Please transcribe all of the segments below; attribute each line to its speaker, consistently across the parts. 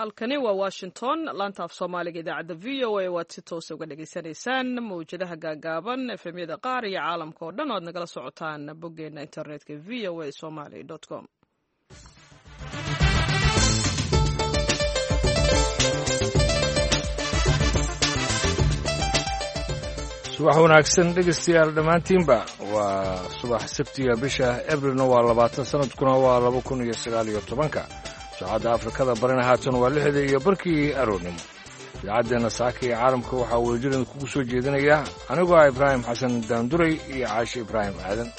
Speaker 1: halkani waa Washington laanta af Soomaaliga idaacadda VOA waad si toos uga dhageysanaysaan mawjadaha gaagaaban efemyada qaar iyo caalamka oo dhan oo aad nagala socotaan boggeena internetka voasomali.com.
Speaker 2: subax wanaagsan dhegeystayaal dhammaantiinba waa subax sabtiga bisha Abriilna waa 20 sanadkuna waa 2019 saacadda Afrikada barina haatan waa 6 iyo barkii aroornimo idaacaddeena saaka ee caalamka waxaa weejiran kugu soo jeedinaya anigoo Ibraahim Xasan Daanduray iyo Caashi Ibraahim Aadan.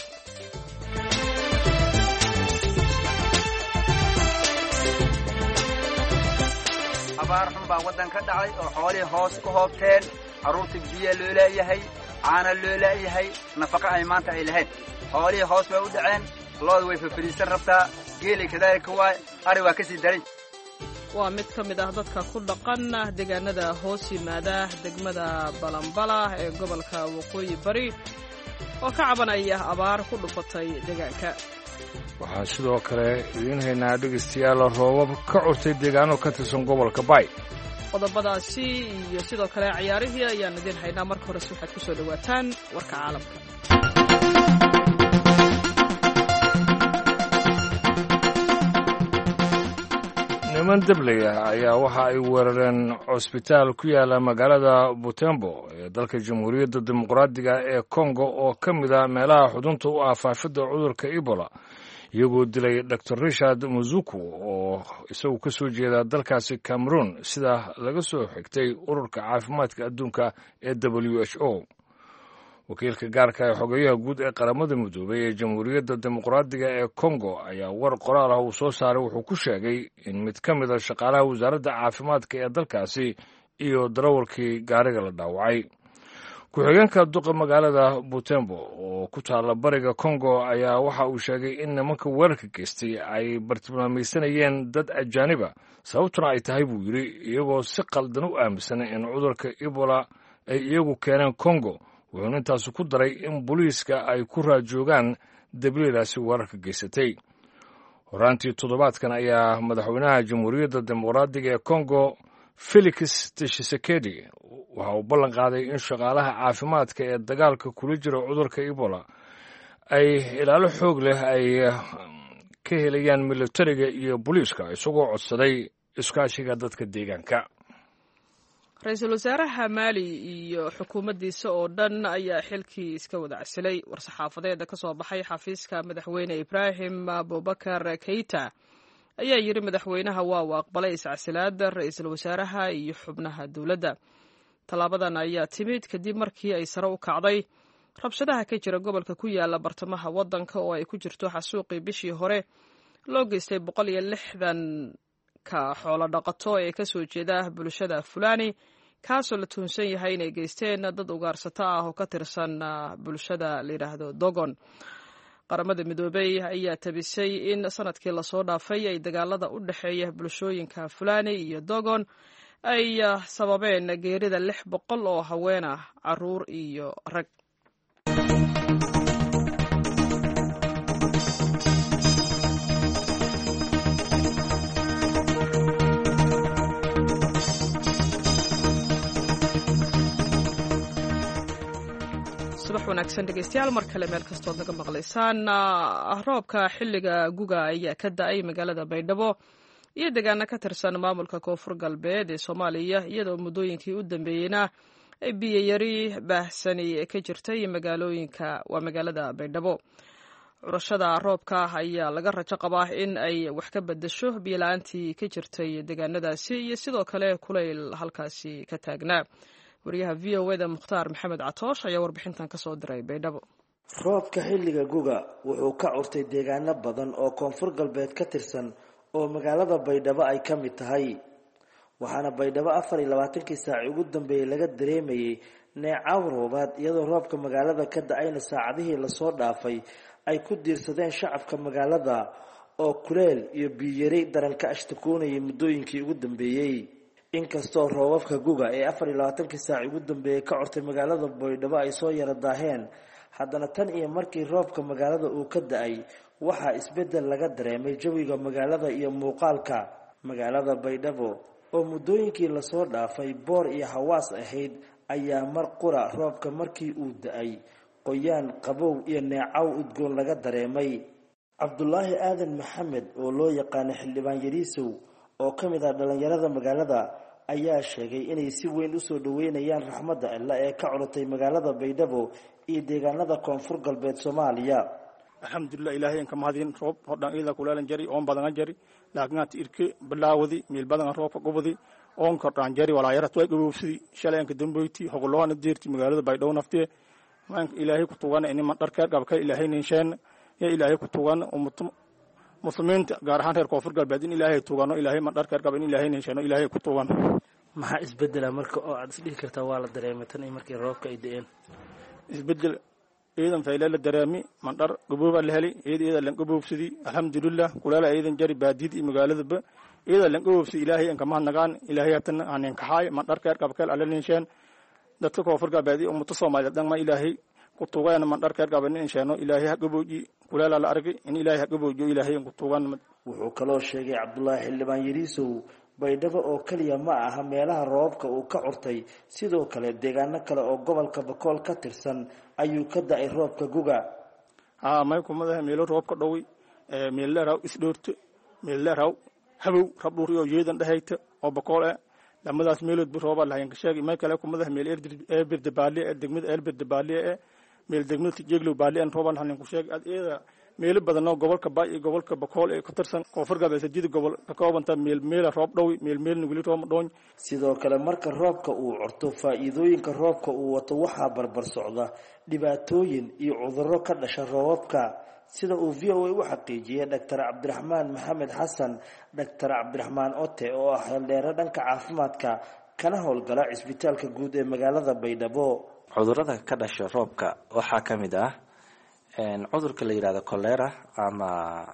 Speaker 3: abaar xun baa waddan ka dhacay oo xoolihii hoos u hoobteen carruurtii biyo loo leeyahay caana loo leeyahay nafaqa ay maanta ay lahayd xoolihii hoos bay u dhaceen looda way fafariisan rabtaa geeli kadaalika waay ari waa ka sii daray.
Speaker 1: waa mid ka mid ah dadka ku dhaqan deegaanada hoos yimaada degmada Balambala ee gobolka Waqooyi Bari oo ka cabanaya abaar ku dhufatay deegaanka.
Speaker 2: waxaan sidoo kale idiin haynaa dhegeystayaal roobab ka curtay deegaano ka tirsan gobolka Bay.
Speaker 1: qodobadaasi iyo sidoo kale ciyaarihii ayaan idin haynaa. marka hore waxaad ku soo dhawaataan warka caalamka.
Speaker 2: niman dabley ayaa waxa ay weerareen cusbitaal ku yaala magaalada Butembo ee dalka Jamhuuriyadda Dimuqraadiga ee Congo oo ka mid ah meelaha xudunta u ah faafidda cudurka Ebola, iyagoo dilay Dr. Richard Muzuku oo isagu ka soo jeeda dalkaasi Cameroon sida laga soo xigtay ururka caafimaadka adduunka ee WHO. wakiilka gaarka ee xogeyaha guud ee qaramada midoobay ee Jamhuuriyadda Dimuqraadiga ee Congo ayaa war qoraal ah uu soo saaray wuxuu ku sheegay in mid ka mid ah shaqaalaha wasaaradda caafimaadka ee dalkaasi iyo darawalkii gaariga la dhaawacay. ku-xigeenka duqa magaalada Butembo oo ku taala bariga Congo ayaa waxa uu sheegay in nimanka weerarka geystay ay bartilmaamaysanayeen dad ajaaniba, sababtuna ay tahay buu yidhi iyagoo si qaldan u aaminsan in cudurka Ebola ay iyagu keeneen Congo. wuxuuna intaasi ku daray in booliiska ay ku raajoogaan dabliidaasi weerarka geysatay. horaantii toddobaadkan ayaa madaxweynaha Jamhuuriyadda Dimuqraadiga ee Congo Felix Tshisekedi waxa uu ballan qaaday in shaqaalaha caafimaadka ee dagaalka kula jira cudurka Ebola ay ilaalo xoog leh ay ka helayaan militariga iyo booliiska, isagoo codsaday iskaashiga dadka deegaanka.
Speaker 1: ra-iisul wasaaraha Maali iyo xukuumaddiisa oo dhan ayaa xilkii iska wada casilay. war-saxaafadeed ka soo baxay xafiiska madaxweyne Ibrahim Boubacar Keita ayaa yidhi madaxweynaha waa uu aqbalay iscasilaadda ra-iisul wasaaraha iyo xubnaha dowladda. tallaabadan ayaa timid kadib markii ay sare u kacday rabshadaha ka jira gobolka ku yaala bartamaha waddanka oo ay ku jirto xasuuqii bishii hore loo geystay 160 ka xoolo dhaqato ee ka soo jeeda bulshada Fulani, kaasoo la tuhunsan yahay inay geysteen dad ugaarsato ah oo ka tirsan bulshada la yiraahdo Dogon. qaramada midoobay ayaa tabisay in sanadkii la soo dhaafay ay dagaalada u dhaxeeya bulshooyinka Fulani iyo Dogon ay sababeen geerida 600 oo haween ah, carruur iyo rag. subax wanaagsan dhegeystayaal mar kale meel kastood naga maqlaysaan. roobka xilliga guga ayaa ka da'ay magaalada Baydhabo iyo deegaano ka tirsan maamulka Koonfur Galbeed ee Soomaaliya, iyadoo muddooyinkii u dambeeyeyna ay biyo yari baahsani ka jirtay magaalada Baydhabo. curashada roobka ayaa laga rajo qabaa in ay wax ka bedesho biyo la'aantii ka jirtay deegaanadaasi iyo sidoo kale kulayl halkaasi ka taagnaa. wariyaha VOA Mukhtaar Maxamed Catoosh ayaa warbixintan ka soo diray Baydhabo.
Speaker 4: roobka xilliga guga wuxuu ka curtay deegaano badan oo Koonfur Galbeed ka tirsan oo magaalada Baydhabo ay ka mid tahay, waxaana Baydhabo 24 saac ugu dambeeyay laga dareemayay neecaw roobaad, iyadoo roobka magaalada ka da'ayna saacadihii la soo dhaafay ay ku diirsadeen shacabka magaalada oo kuleel iyo biyo yari daran ka ashtakoonayay muddooyinkii ugu dambeeyay. inkastoo roobabka guga ee 24 saac ugu dambeeyay ka curtay magaalada Baydhabo ay soo yara daaheen, haddana tan iyo markii roobka magaalada uu ka da'ay waxaa isbedel laga dareemay jawiga magaalada iyo muuqaalka magaalada Baydhabo oo muddooyinkii lasoo dhaafay boor iyo hawaas ahayd ayaa mar qura roobka markii uu da-ay qoyaan qabow iyo neecaw udgoon laga dareemay. Cabdulaahi Aadan Maxamed oo loo yaqaano xildhibaan Yariisow oo ka mid ah dhalinyarada magaalada ayaa sheegay inay si weyn u soo dhaweynayaan raxmadda Alle ee ka culatay magaalada Baydhabo iyo deegaanada koonfur galbeed Soomaaliya.
Speaker 5: alxamdulilah ilaahay ka mahadin roob hodhan ila kulaalan jari oon badan jari laakiin aad irke bilaawadi meel badan roobka gubadi oon kordhan jari walaa yarat way gubowsidi shalayinka dambeyti hogoloona deerti magaalada Baydhabo naftee maan ilaahay ku tugan in ma dharka qabka ilaahay ninshaan ya ilaahay ku tugan muslimiinta gaar ahaan reer koonfur galbeed in ilaahay tugano ilaahay ma dharka qaba in ilaahay ninshaan ilaahay ku tugan.
Speaker 4: maxaa isbedela marka oo aad isdhihi kartaa waa la dareemay tan in markii roobka ay da'een?
Speaker 5: isbedel ciidan fayla dareemi mandar gubooba la helay ciidan lan guboobsidi alxamdulilah kulaala ciidan jari baadid iyo magaaladaba ciidan lan guboobsidi ilaahay an kama nagaan ilaahay tan aan ka hay mandar ka qabkal alla ninshaan dadka koonfur galbeed oo ummadda Soomaaliyeed dhan ma ilaahay ku tugan mandar ka qaban ninshaano ilaahay gubooji kulaala la argay in ilaahay guboojo ilaahay ku tugan.
Speaker 4: wuxuu kaloo sheegay Cabdulaahi xildhibaan Yariisow Baydhabo oo kaliya ma aha meelaha roobka uu ka curtay sidoo kale deegaano kale oo gobolka Bakool ka tirsan ayuu ka da'ay roobka guga.
Speaker 5: may kumada meelo roobka dhawi meel la raw isdhoorto meel la raw habow rabduriyo yeedan dhahayta oo Bakool lamadaas meelood bu rooba lahayn ka sheegay may kale kumada meel erbirda baali degmada erbirda baali meel degmada Tijeeglo baali aan rooban hanin ku sheegay ad eeda meel badan oo gobolka Baay iyo gobolka Bakool ee ku tirsan koonfur galbeed jidid gobol ka koobanta meel roob dhawi meel nuguli roob dhoon.
Speaker 4: sidoo kale marka roobka uu curto faa'iidooyinka roobka uu wato waxa barbar socda dhibaatooyin iyo cudurro ka dhasha roobka sida uu VOA u xaqiijiyay Dr. Cabdiraxmaan Maxamed Xasan Dr. Cabdiraxmaan Ote oo ah xildheere dhanka caafimaadka kana howlgala isbitaalka guud ee magaalada Baydhabo.
Speaker 6: cudurrada ka dhasha roobka waxaa ka mid ah cudurka la yiraahdo cholera ama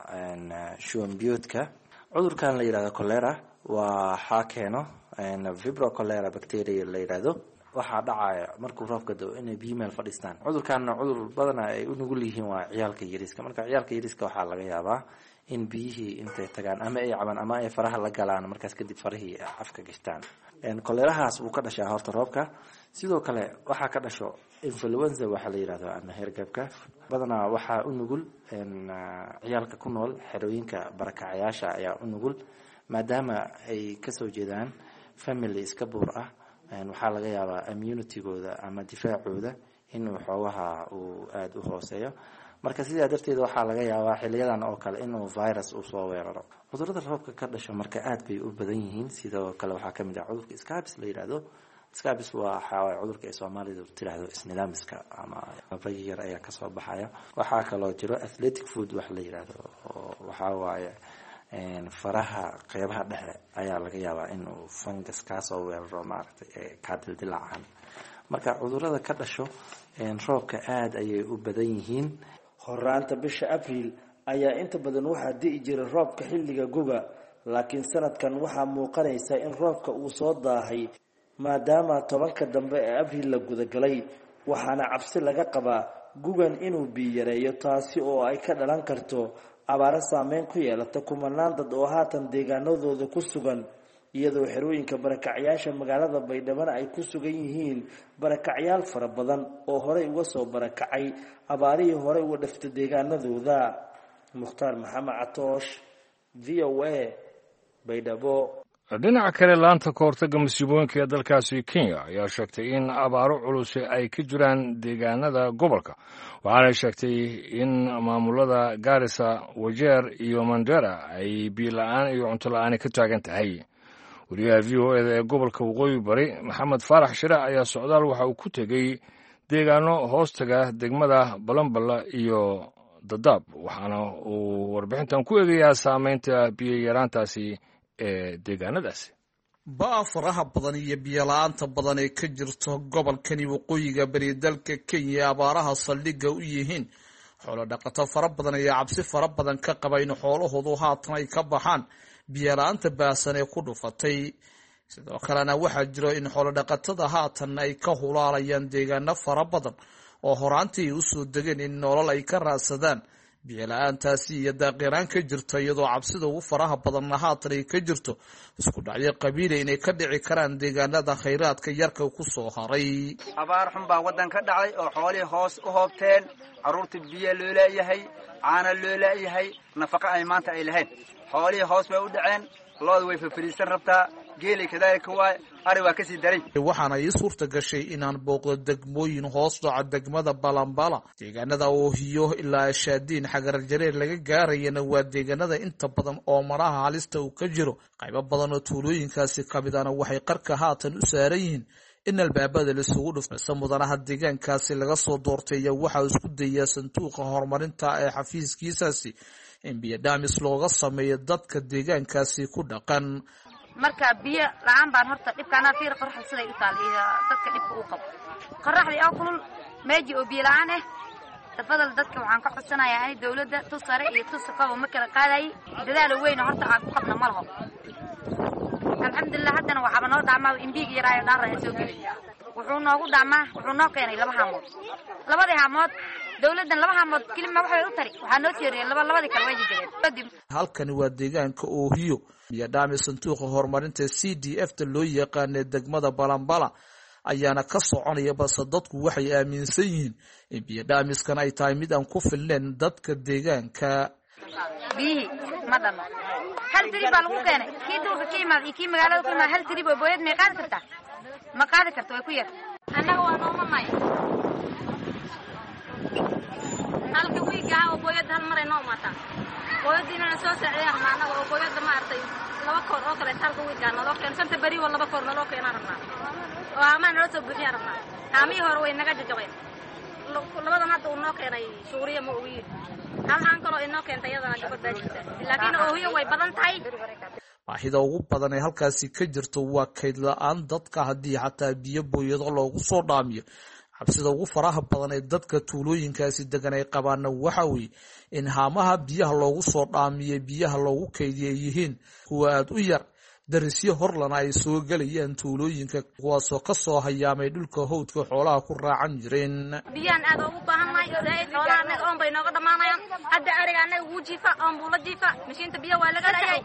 Speaker 6: shuban biyoodka. cudurkan la yiraahdo cholera waxa keeno vibrio cholera bacteria la yiraahdo waxa dhacaya markuu roobka da'o inay biyo meel fadhiistaan. cudurkan cudur badan ay u nugul yihiin waa ciyaalka yariiska. marka ciyaalka yariiska waxaa laga yaabaa in biyihii intay tagaan ama ay caban ama ay faraha la galaan markaas kadib farahii afka gashtaan. cholerahaas uu ka dhashaa horta roobka. sidoo kale waxa ka dhasho influenza waxa la yiraahdo ama hergebka badanaa waxa u nugul ciyaalka ku nool xerooyinka barakacayaasha ayaa u nugul maadaama ay ka soo jeedaan family iska buur ah. waxaa laga yaabaa immunitygooda ama difaacooda inuu xoogaha uu aad u hooseeyo. marka sidaa darteed waxaa laga yaabaa xiliyadan oo kale inuu virus uu soo weeraro. cudurrada roobka ka dhasho marka aad bay u badan yihiin. sidoo kale waxaa ka mid ah cudurka scabies la yiraahdo. scabies waa cudurka ay Soomaalidu tiraahdo isnidaamiska ama bayar ayaa ka soo baxaya. waxaa kaloo jiro athletic foot wax la yiraahdo oo waxa waaye faraha qeybaha dhexe ayaa laga yaabaa inuu fungus ka soo weeraro maaragtay ka dildilacaan. marka cudurrada ka dhasho roobka aad ayay u badan yihiin.
Speaker 4: horaanta bisha Abriil ayaa inta badan waxaa di'i jiray roobka xilliga guga laakiin sanadkan waxaa muuqanaysa in roobka uu soo daahay maadaama tobanka dambe ee Abriil la gudagalay waxaana cabsi laga qabaa gugan inuu biyo yareeyo taasi oo ay ka dhalan karto abaaro saameyn ku yeelata kumanaan dad oo haatan deegaanadooda ku sugan iyadoo xerooyinka barakacyaasha magaalada Baydhabo ay ku sugan yihiin barakacyaal fara badan oo horey uga soo barakacay abaarihii horey uga dhaftay deegaanadooda. Mukhtaar Maxamed Catoosh VOA Baydhabo.
Speaker 2: dhinaca kale laanta ka hortagga masiibooyinka ee dalkaasi Kenya ayaa sheegtay in abaaro culus ay ka jiraan deegaanada gobolka waxaana sheegtay in maamulada Garissa, Wajeer iyo Mandera ay biyo la'aan iyo cunto la'aan ka taagan tahay. wariyaha VOA ee gobolka Waqooyi Bari Maxamed Faarax Shire ayaa socdaal waxa uu ku tegay deegaano hoostaga degmada Balambala iyo Dadaab waxaana uu warbixintan ku eegayaa saameynta biyo yaraantaasi ee deegaanadaasi.
Speaker 7: baa faraha badan iyo biyo la'aanta badan ee ka jirto gobolkani waqooyiga bari dalka Kenya abaaraha saldhigga u yihiin xoolo dhaqato fara badan ayaa cabsi fara badan ka qaba in xoolahoodu haatan ay ka baxaan biyo la'aanta baasan ee ku dhufatay. sidoo kalena waxaa jiro in xoolo dhaqatada haatan ay ka hulaalayaan deegaano fara badan oo horaantii u soo degeen in nolol ay ka raadsadaan biyo-la-aantaasi iyo daaqiraan ka jirta iyadoo cabsida ugu faraha badanna haatan ay ka jirto isku dhacyo qabiila inay ka dhici karaan deegaanada khayraadka yarka ku soo haray.
Speaker 3: abaar xun baa waddan ka dhacay oo xoolihii hoos u hoobteen, carruurtii biyo loo leeyahay, caana loo leeyahay, nafaqa ay maanta ay lahayn. xoolihii hoos bay u dhaceen, looda way fafariisan rabtaa, geeli kadaalika waay, ari waa kasii daray.
Speaker 7: waxaana ii suurta gashay inaan booqdo degmooyin hoos dhaca degmada Balambala. deegaanada Oohiyo ilaa Shaadiin Xagar Jareer laga gaarayana waa deegaanada inta badan oo maraha halista uu ka jiro. qaybo badan oo tuulooyinkaasi ka mid ahna waxay qarka haatan u saaran yihiin in albaabada la isugu dhufto. mudanaha deegaankaasi laga soo doortay ayaa waxaa isku dayaya sanduuqa horumarinta ee xafiiskiisaasi in biyo dhaamis looga sameeyo dadka deegaankaasi ku dhaqan.
Speaker 8: marka biyo la'aan baan horta dhibkaana fiir qorraxda siday u taal iyo dadka dhibka uu qabo. qorraxdii oo kulul meeji oo biyo la'aan ah. tafadal dadka waxaan ka codsanayaa in dawladda tusare iyo tusaqaba ma kala qaaday dadaal weyn horta aan ku qabno malaho. alxamdulillah haddana waxaa noo dhaamaa imbiig yaraayo dhaara ay soo geliyay. wuxuu noogu dhaamaa wuxuu noo keenay 2 haamood. 2 haamood dawladdan 2 haamood kelima wax way u tari. waxaa noo tiiriyay labadii kale way jideen.
Speaker 7: halkani waa deegaanka Oohiyo biyo dhaamis sanduuqa horumarinta CDF-ta loo yaqaan degmada Balambala ayaana ka soconaya balse dadku waxay aaminsan yihiin in biyo dhaamiskan ay tahay mid aan ku filnayn dadka deegaanka.
Speaker 8: bihi ma dhano hal tirib baa lagu keenay kii duulka ka imaad iyo kii magaalada ku imaad hal tirib oo booyad may qaadi kartaa ma qaadi karto way ku yar annaga waa noomanay halka wiiga oo booyad hal mar ay noo maataa booyadina soo saacideen maanaga oo booyada ma artay 2 koor oo kale halka wiiga naloo keen santa bari wala 2 koor naloo keen rabnaa oo ama naloo soo buuxiya rabnaa haamii hore way naga jajabeen labadan hadda uu noo keenay suuriya ma ogi halkaan kale inoo keentay iyadana gabadh baajinta laakiin Oohiyo way badan tahay.
Speaker 7: baahida ugu badan ee halkaasi ka jirto waa kayd la'aan dadka haddii xataa biyo booyado loogu soo dhaamiyo. cabsida ugu faraha badan ee dadka tuulooyinkaasi degan ay qabaana waxa weeye in haamaha biyaha loogu soo dhaamiyo biyaha loogu kaydiyay yihiin kuwa aad u yar. darisyo horlana ay soo galayaan tuulooyinka kuwaasoo ka soo hayaamay dhulka hawdka xoolaha ku raacan jireen.
Speaker 8: biyaan aad ugu baahannahay xoolaha anaga oon bay nooga dhamaanayaan. hadda ariga anaga wuu jiifa oon buu la jiifa mashiinta biyo waa laga leeyay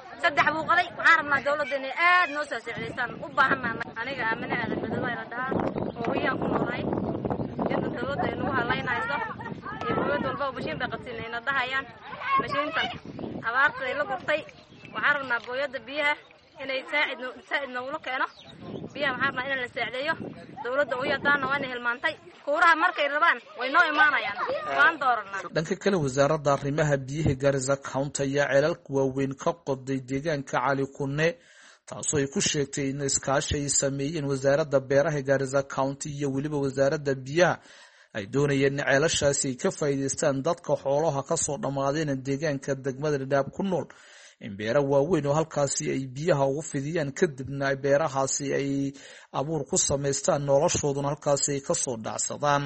Speaker 8: 3 buu qaday. waxaan rabnaa dawladda inay aad noo soo saacidaystaan u baahannahay. aniga aamina aadan badawayna dhaha Oohiyaan ku noolahay inta dawladda inuu halaynayso iyo dawladda walba mashiin bay qabsinayna dhahayaan mashiintan abaarta ay la gurtay. waxaan rabnaa booyada biyaha inay saacidna ula keeno biyaha. waxaan rabnaa in la saacideeyo dawladda u yadaana waa inay hilmaantay kuuraha markay rabaan way noo imaanayaan waan dooranaa.
Speaker 7: dhanka kale wasaaradda arrimaha biyaha Garissa County ayaa ceelalka waaweyn ka qoday deegaanka Cali Kunne taasoo ay ku sheegtay in iskaashi ay sameeyeen wasaaradda beeraha Garissa County iyo weliba wasaaradda biyaha ay doonayeen in ceelashaasi ay ka faa'iideystaan dadka xoolaha ka soo dhamaadeen deegaanka degmada Dadaab ku nool. in beera waaweyn oo halkaasi ay biyaha ugu fidiyaan kadibna beerahaasi ay abuur ku samaystaan noloshooduna halkaasi ay ka soo dhacsadaan.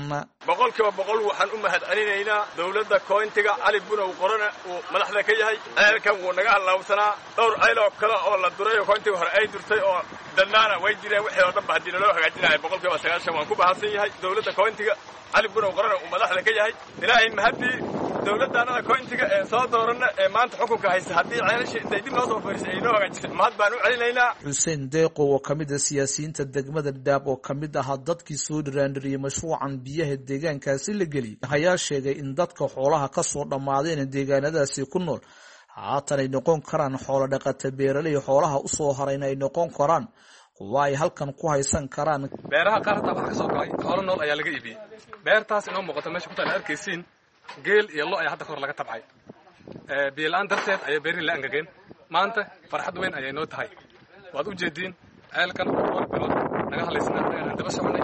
Speaker 9: 100% waxaan u mahadcelinaynaa dawladda Countiga Cali Bunow Qorane uu madaxda ka yahay. ceelkan wuu naga halawsanaa dhowr ceel oo kale oo la duray Countiga hore ay durtay oo danaana way jireen wixii oo dhan ba hadii loo hagaajinayo 100% waan ku baahsan yahay dawladda Countiga Cali Bunow Qorane uu madaxda ka yahay. ilaahay mahadi dawladdaana Countiga ee soo doorana ee maanta xukunka haysta hadii ceelasha intay dib loo soo fariisay ay noo hagaajisay mahad baan u celinaynaa.
Speaker 7: Xuseen Deeqo oo kamid ah siyaasiyiinta degmada Dadaab oo kamid ah dadkii soo dhiraandiriyay mashruucan biyaha deegaankaasi la geliyay ayaa sheegay in dadka xoolaha ka soo dhamaadeen deegaanadaasi ku nool haatan ay noqon karaan xoolo dhaqato beeraley xoolaha u soo harayna ay noqon karaan kuwa ay halkan ku haysan karaan.
Speaker 10: beeraha qaar taa wax ka soo galay xoolo nool ayaa laga iibiyay. beertaas inoo muuqato meesha ku taal arkaysiin geel iyo lo ayaa hadda kor laga tabcay. biyo la'aan darteed ayay beerin la angageen. maanta farxad weyn ayay noo tahay. waad u jeediin ceelkan dhowr bilood naga halaysnaa ayaan daba soconay.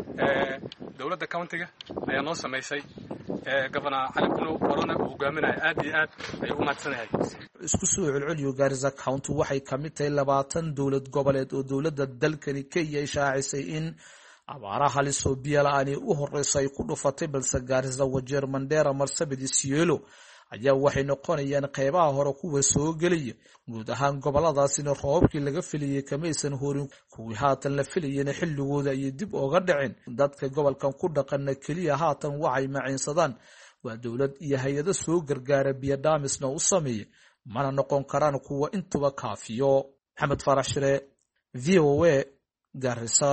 Speaker 10: dawladda Countiga ayaa noo samaysay. Governor Cali Bunow Qorane uu hogaaminayo aad iyo aad ayuu u mahadsanyahay.
Speaker 7: isku soo celceliyo Garissa County waxay ka mid tahay 20 dawlad goboleed oo dawladda dalkani Kenya ay shaacisay in abaaraha halis oo biyo la'aan u horeysay ku dhufatay balse Garissa, Wajir, Mandera, Marsabit iyo Isiolo ayaa waxay noqonayaan qaybaha hore kuwa soo gelaya. guud ahaan goboladaasina roobkii laga filayay kamaysan horin kuwii haatan la filayeen xilligooda ay dib uga dhaceen. dadka gobolkan ku dhaqana kaliya haatan waxay maciinsadaan waa dowlad iyo hay-ado soo gargaara biyodhaamisna u sameeyey mana noqon karaan kuwa intuba kaafiyo. maxamed faarax shire, v o a, Garissa.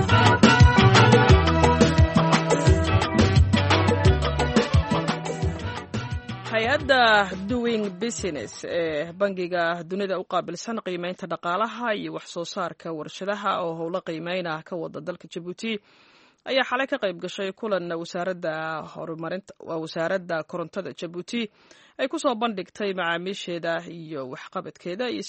Speaker 1: hay-adda doing business ee bangiga dunida u qaabilsan qiimeynta dhaqaalaha iyo wax soo saarka warshadaha oo howlo qiimeyn ah ka wada dalka Jabuuti ayaa xalay ka qayb gashay kulan wasaaradda korontada Jabuuti ay ku soo bandhigtay macaamiisheeda iyo waxqabadkeeda iyo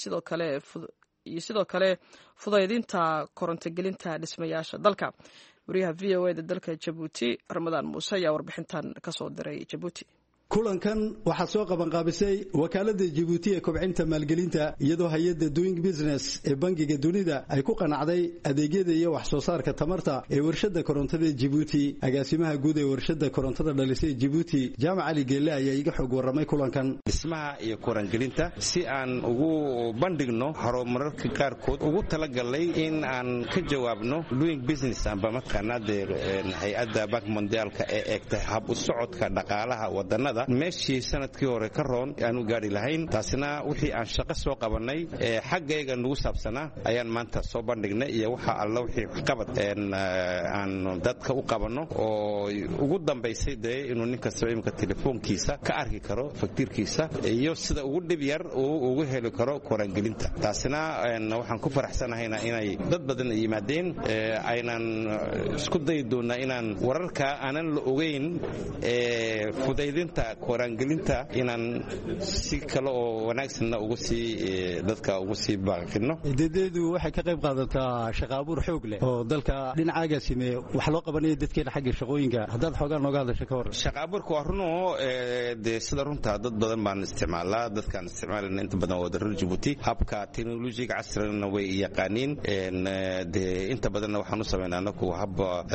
Speaker 1: sidoo kale fudaydinta korontogelinta dhismayaasha dalka. wariyaha VOA da dalka Jabuuti Ramadaan Muuse ayaa warbixintan ka soo diray Jabuuti.
Speaker 11: kulankan waxaa soo qabanqaabisay wakaaladda Djibouti ee kobcinta maalgelinta iyadoo hay'adda Doing Business ee bangiga dunida ay ku qanacday adeegyada iyo wax soo saarka tamarta ee warshadda korontada Djibouti. agaasimaha guud ee warshadda korontada dhalisay Djibouti Jaamac Ali Geelle ayaa iga xog waramay kulankan.
Speaker 12: dhismaha iyo korongelinta si aan ugu bandhigno horumarka qaarkood ugu talagalay in aan ka jawaabno Doing Business amba matqanaad hay'adda Bank Mondialka ee eegtay hab u socodka dhaqaalaha wadannada meeshii sanadkii hore ka roon aanu gaari lahayn. taasina wixii aan shaqo soo qabanay xaggayga nagu saabsanaa ayaan maanta soo bandhignay iyo waxa alla wixii waxqabad aan dadka u qabanno oo ugu dambaysay inuu nin kasta imika telefoonkiisa ka arki karo faktiirkiisa iyo sida ugu dhib yar uu ugu heli karo korangelinta. taasina waxaan ku faraxsanahayna inay dad badan yimaadeen aynan isku dayi doonaa inaan wararka aanan la ogeyn fudaydinta korangelinta inaan si kale oo wanaagsan dadka ugu sii baaqino.
Speaker 11: deedeedu waxay ka qayb qaadataa shaqo abuur xoog leh oo dalka dhinacaaga simee wax loo qabanayo dadkeena xagga shaqooyinka. haddaad xoogaa nooga hadasho ka hor.
Speaker 12: shaqo abuurka waa runo sida runta dad badan baan isticmaalaa. dadkaan isticmaalana inta badan waa reer Djibouti. habka teknolojiga casrigana way yaqaaniin. inta badanna waxaan u sameynaa anagu hab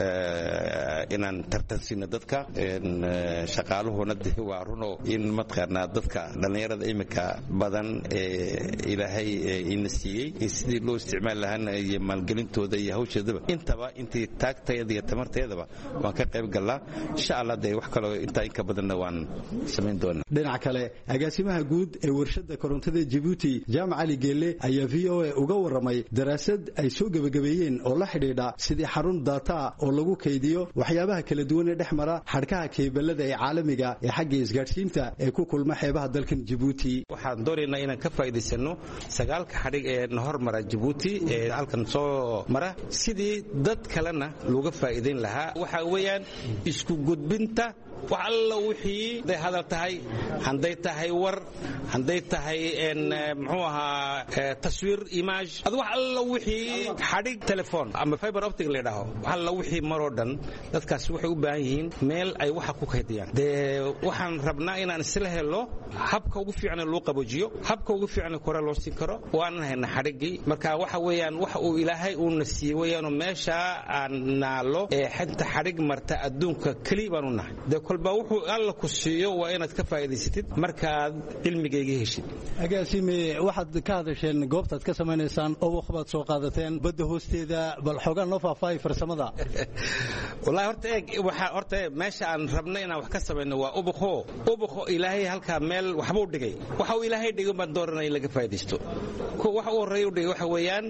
Speaker 12: inaan tartansiino dadka shaqaaluhuna waa runo in matqaanaa dadka dhalinyarada imika badan ilaahay ina siiyey sidii loo isticmaali lahaana iyo maalgelintooda iyo hawsheedaba intaba intii taagtayada iyo tamarteedaba waan ka qayb galnaa. insha allah wax kaloo intaa inka badanna waan samayn doonaa.
Speaker 11: dhinaca kale agaasimaha guud ee warshadda korontada Djibouti Jaamac Ali Geelle ayaa VOA uga waramay daraasad ay soo gabagabeeyeen oo la xidhiidha sidii xarun data oo lagu kaydiyo waxyaabaha kala duwan ee dhexmara xadhkaha keebalada ee caalamiga ee xagga isgaarsiinta ee ku kulma xeebaha dalkan Djibouti.
Speaker 12: waxaan doonaynaa inaan ka faa'iideysano 9 xadhig ee hormara Djibouti ee halkan soo mara sidii dad kalena looga faa'iideyn lahaa. waxa weeyaan isku gudbinta wax alla wixii day hadal tahay handay tahay war handay tahay muxuu ahaa taswiir image wax alla wixii xadhig telefoon ama fiber optic la yiraahdo wax alla wixii maroo dhan dadkaas waxay u baahan yihiin meel ay waxa ku kaydiyaan. waxaan rabnaa inaan isla helo habka ugu fiican ee loo qaboojiyo habka ugu fiican ee kore loo siin karo waan hayna xadhigii. marka waxa weeyaan wax uu ilaahay uu na siiyay weeyaan meesha aan naalo xanta xadhig marta adduunka kaliya baan u nahay. kolba wuxuu alla ku siiyo waa inaad ka faa'iidaysatid markaad cilmigayga heshid.
Speaker 11: agaasime waxaad ka hadasheen goobtaad ka samaynaysaan oo waxbaad soo qaadateen badda hoosteeda bal xoogaa noo faahfaahi farsamada.
Speaker 12: wallahi horta meesha aan rabno inaan wax ka samayno waa ubuqo ilaahay halkaa meel waxbuu dhigay. waxa uu ilaahay dhigay baan dooranay in laga faa'iidaysto. waxa uu horeeyo dhigay waxa weeyaan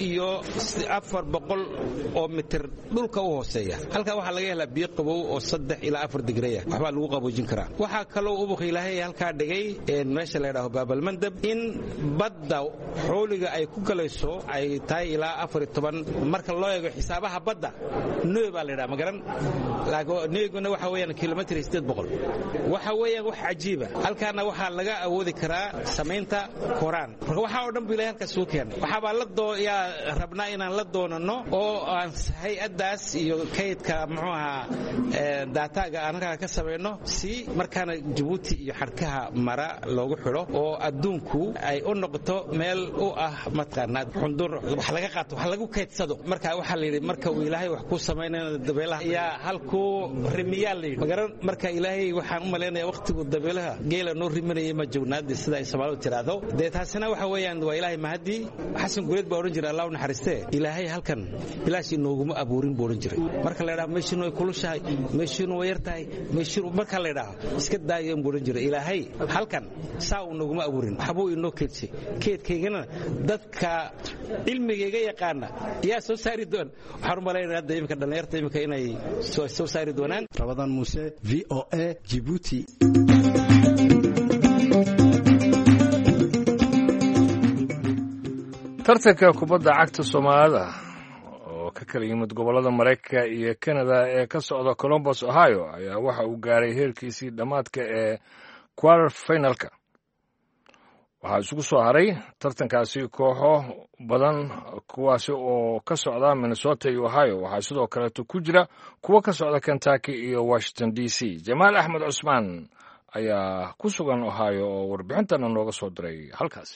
Speaker 12: 1400 oo mitir dhulka u hooseeya. halkaa waxaa laga helaa biyo qabow oo 3 ilaa 4 digri waxbaa lagu qaboojin karaa. waxaa kaloo ubuq ilaahay halkaa dhigay meesha la yidhaaho baabalmandab in badda xooliga ay ku galayso ay tahay ilaa 14 marka loo eego xisaabaha badda nooy baa la yidhaha magaran noyguna waxa weeyaan kilomitir 800. waxa weeyaan wax cajiiba. halkaana waxaa laga awoodi karaa samaynta koraan. marka waxaa oo dhan bu ilaahay halkaas soo keenay. waxaabaa yaa rabnaa inaan la doonano oo aan hay-addaas iyo kaydka muxuu ahaa daataaga anaga ka sameeyno si markaana Djibouti iyo xarkaha mara loogu xiro oo adduunku ay u noqoto meel u ah matqaanad xundur wax laga qaato wax lagu kaydsado. marka waxa la yiri marka uu ilaahay wax ku sameeynayo dabeelaha yaa halkuu rimiyaa la yidhi magaran marka ilaahay waxaan u malaynayaa wakhtigu dabeelaha geela noo rimanayay ma joognaadii sida ay Soomaalidu tiraahdo dee taasina waxa weeyaan waa ilaahay mahadii xasan guuleed baa oran jiray Allah u naxariistee ilaahay halkan bilaash inooguma abuurin buu oran jiray marka la yiraahdo meeshiinu ay kulushahay meeshiinu way yartahay meeshiinu marka la yiraahdo iska daayeen buu oran jiray ilaahay halkan saa uu nooguma abuurin waxbuu inoo keedsay keedkaygana dadka cilmigayga yaqaana yaa soo saari doon waxaan u malaynayaa hadda imika dhalinyarta imika inay soo saari doonaan
Speaker 11: Ramadan Muuse VOA Djibouti
Speaker 2: tartanka kubadda cagta Soomaalida oo ka kala yimid gobolada Mareykanka iyo Canada ee ka socda Columbus Ohio ayaa waxa uu gaaray heerkiisii dhamaadka ee quarter finalka waxaa isugu soo haray tartankaasi kooxo badan kuwaasi oo ka socda Minnesota iyo Ohio waxaa sidoo kale ku jira kuwa ka socda Kentucky iyo Washington DC Jamaal Axmed Cusmaan ayaa ku sugan Ohio oo warbixintan nooga soo diray halkaasi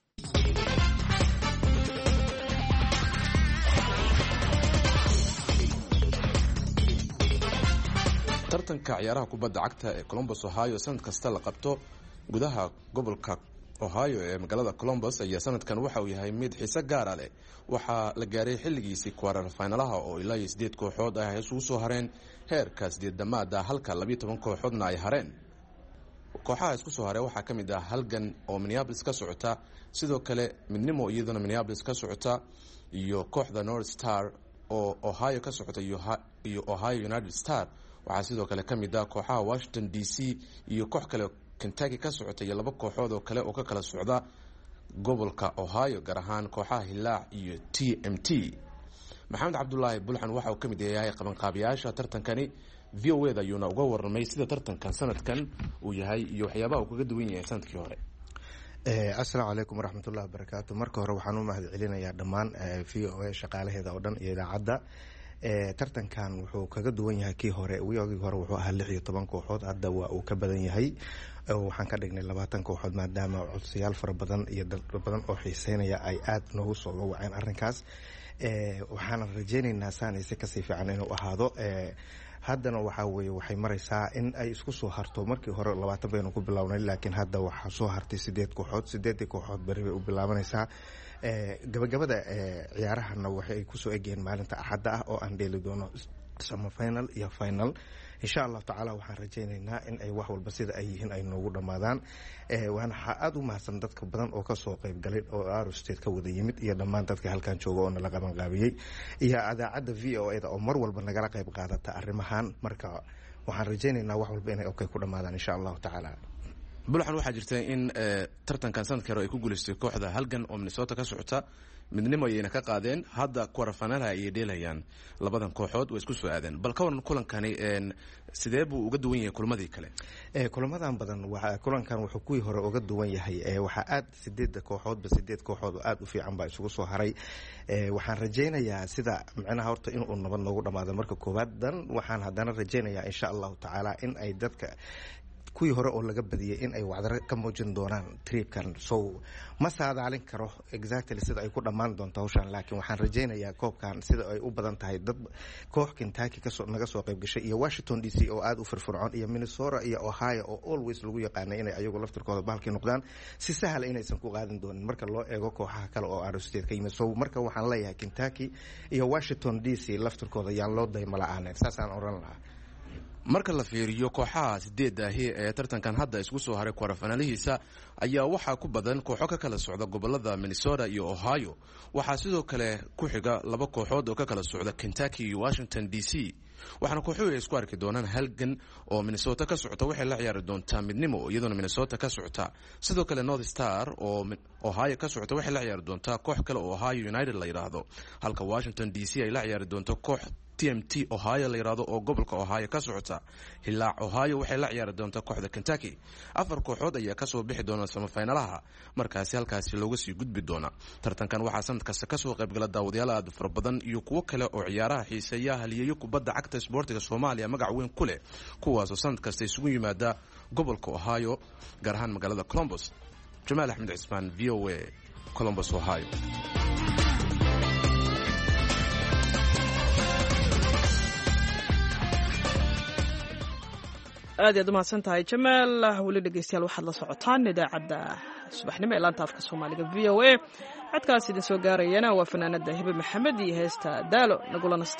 Speaker 13: tartanka ciyaaraha kubadda cagta ee Columbus Ohio sanad kasta la qabto gudaha gobolka Ohio ee magaalada Columbus ayaa sanadkan waxa uu yahay mid xiiso gaar ah leh waxa la gaaray xilligiisii quarter finalaha oo ilaa 8 kooxood ay isugu soo hareen heerka 8-damaada halka 12 kooxoodna ay hareen kooxaha isku soo haray waxaa kamid ah Halgan oo Minneapolis ka socota sidoo kale Midnimo iyaduna Minneapolis ka socota iyo kooxda North Star oo Ohio ka socota iyo Ohio United Star waxaa sidoo kale kamid ah kooxaha Washington DC iyo koox kale Kentucky ka socota iyo laba kooxood oo kale oo ka kala socda gobolka Ohio gaar ahaan kooxaha Hilaac iyo TMT Maxamed Cabdullaahi Bulxan waxa uu kamid yahay qabanqaabiyaasha tartankani VOA-da ayuuna uga warramay sida tartankan sanadkan uu yahay iyo waxyaabaha uu kaga duwan yahay sanadkii hore
Speaker 14: Assalaamu calaykum waraxmatullaahi wabarakaatu marka hore waxaan u mahadcelinayaa dhammaan VOA shaqaalaheeda oo dhan iyo idaacadda tartankan wuxuu kaga duwan yahay kii hore wiyogii hore wuxuu ahaa 16 kooxood hadda waa uu ka badan yahay waxaan ka dhignay 20 kooxood maadaama codsiyaal fara badan iyo dad badan oo xiiseynaya ay aad noogu soo waceen arrinkaas waxaan rajaynaynaa saanaysi kasii fiican inuu ahaado haddana waxa weeye waxay maraysaa in ay isku soo harto markii hore 20 baynu ku bilownay laakiin hadda waxaa soo hartay 8 kooxood 8 kooxood bari bay u bilaabanaysaa gabagabada ciyaarahana waxay ku soo egeen maalinta axadda ah oo aan dheeli doono semi final iyo final insha Allah taala waxaan rajaynaynaa in ay wax walba sida ay yihiin ay noogu dhamaadaan waana aad u mahadsan dadka badan oo ka soo qayb galay oo Aro State ka wada yimid iyo dhammaan dadka halkan jooga oo nala qaban qaabiyay iyo idaacadda VOA-da oo mar walba nagala qayb qaadata arrimahan marka waxaan rajaynaynaa wax walba inay okay ku dhamaadaan insha Allah taala
Speaker 13: Bulxan waxaa jirta in tartankan sanadkii hore ay ku guuleystay kooxda Halgan oo Minnesota ka socota midnimo ayayna ka qaadeen hadda quarter finalaha ay dheelayaan labadan kooxood way isku soo aadeen bal ka waran kulankani sidee buu uga duwan yahay kulmadii kale
Speaker 14: kulamadan badan waxa kulankan wuxuu kuwii hore uga duwan yahay waxa aad 8 kooxood aad u fiican baa isugu soo haray waxaan rajaynayaa sida macnaha horta inuu nabad noogu dhamaado marka koowaad dan waxaan haddana rajaynayaa insha Allah taala in ay dadka kuwii hore oo laga badiyay in ay wacdar ka muujin doonaan tripkan so ma saadaalin karo exactly sida ay ku dhamaan doonto hawshan laakiin waxaan rajaynayaa koobkan sida ay u badan tahay dad koox Kentucky naga soo qayb gashay iyo Washington DC oo aad u firfircoon iyo Minnesota iyo Ohio oo always lagu yaqaanay inay ayagu laftirkooda bahalkii noqdaan si sahal inaysan ku qaadan doonin marka loo eego kooxaha kale oo Aro State ka yimid so marka waxaan leeyahay Kentucky iyo Washington DC laftirkooda yaan loo daymo la'aan saasaan oran lahaa
Speaker 13: marka la fiiriyo kooxaha 8 ahi ee tartankan hadda isku soo haray quarter finalihiisa ayaa waxaa ku badan kooxo ka kala socda gobolada Minnesota iyo Ohio waxaa sidoo kale ku xiga laba kooxood oo ka kala socda Kentucky iyo Washington DC waxaana kooxuhu ay isku arki doonaan Halgan oo Minnesota ka socota waxay la ciyaari doontaa Midnimo iyadoo Minnesota ka socota sidoo kale North Star oo Ohio ka socota waxay la ciyaari doontaa koox kale oo Ohio United la yiraahdo halka Washington DC ay la ciyaari doonto koox TMT Ohio la yiraahdo oo gobolka Ohio ka socota Hilaac Ohio waxay la ciyaari doontaa kooxda Kentucky afar kooxood ayaa ka soo bixi doona semifinalaha markaasi halkaasi looga sii gudbi doona tartankan waxaa sanad kasta ka soo qayb gala daawadayaal aad fara badan iyo kuwo kale oo ciyaaraha xiiseeya haliyeeyo kubadda cagta isboortiga Soomaaliya magac weyn ku leh kuwaas oo sanad kasta isugu yimaada gobolka Ohio gaar ahaan magaalada Columbus Jamaal Axmed Cismaan VOA Columbus Ohio
Speaker 1: aad iyaad umahadsan tahay jamaal. weli dhegeystayaal waxaad la socotaan idaacadda subaxnimo ee laanta afka soomaaliga v o a. codkaas idin soo gaarayana waa fanaanada hibe maxamed iyo heesta daalo nagula nasta.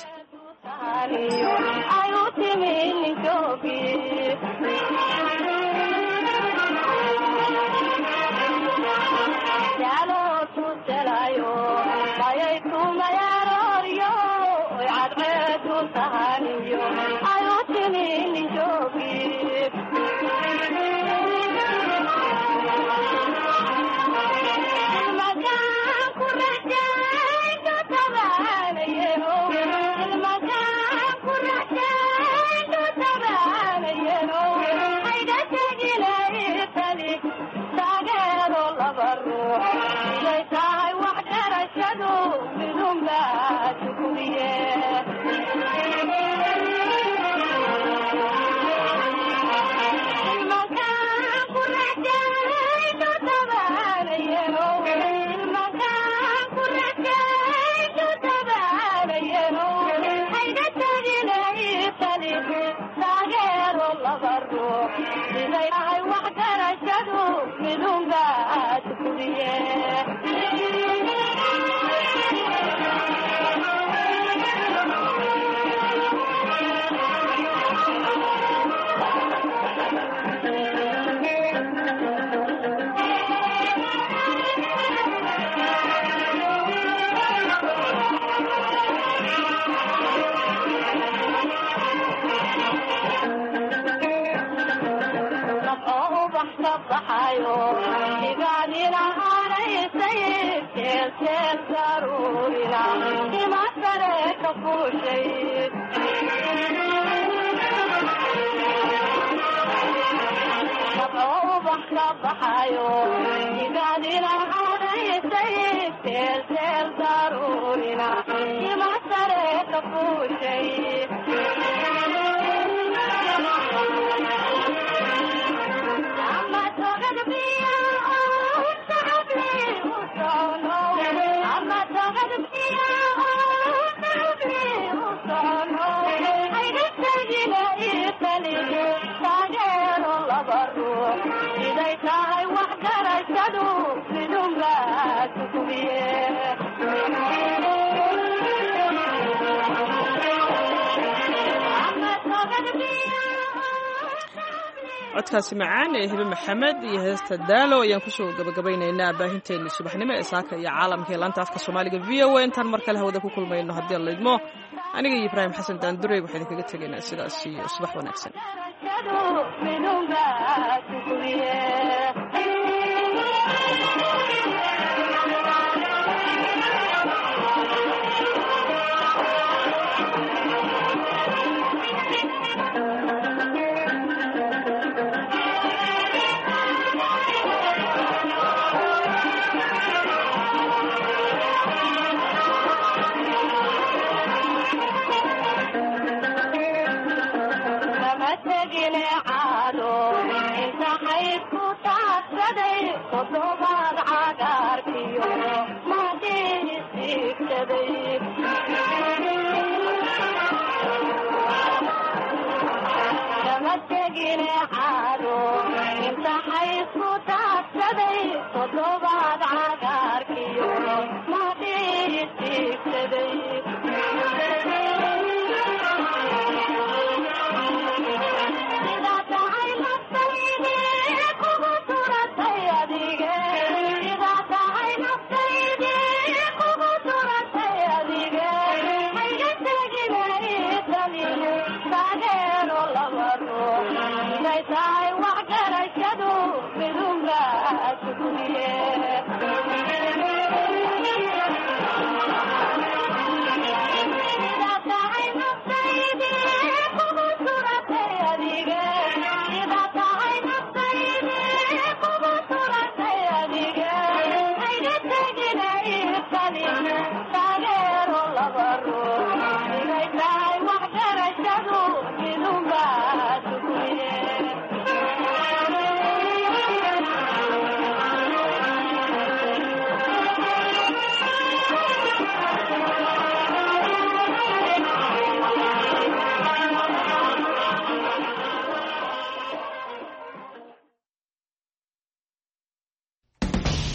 Speaker 1: codkaasi macaan ee hibe maxamed iyo heesta daalo ayaan kusoo gabagabaynaynaa baahinteennii subaxnimo ee saaka iyo caalamka ee laanta afka soomaaliga v o a. intaan mar kale hawada ku kulmayno haddii alla idmo aniga iyo ibraahim xasan daandurey waxaan idinkaga tegaynaa sidaas iyo subax wanaagsan.
Speaker 15: inta xaysku taabsaday todobaad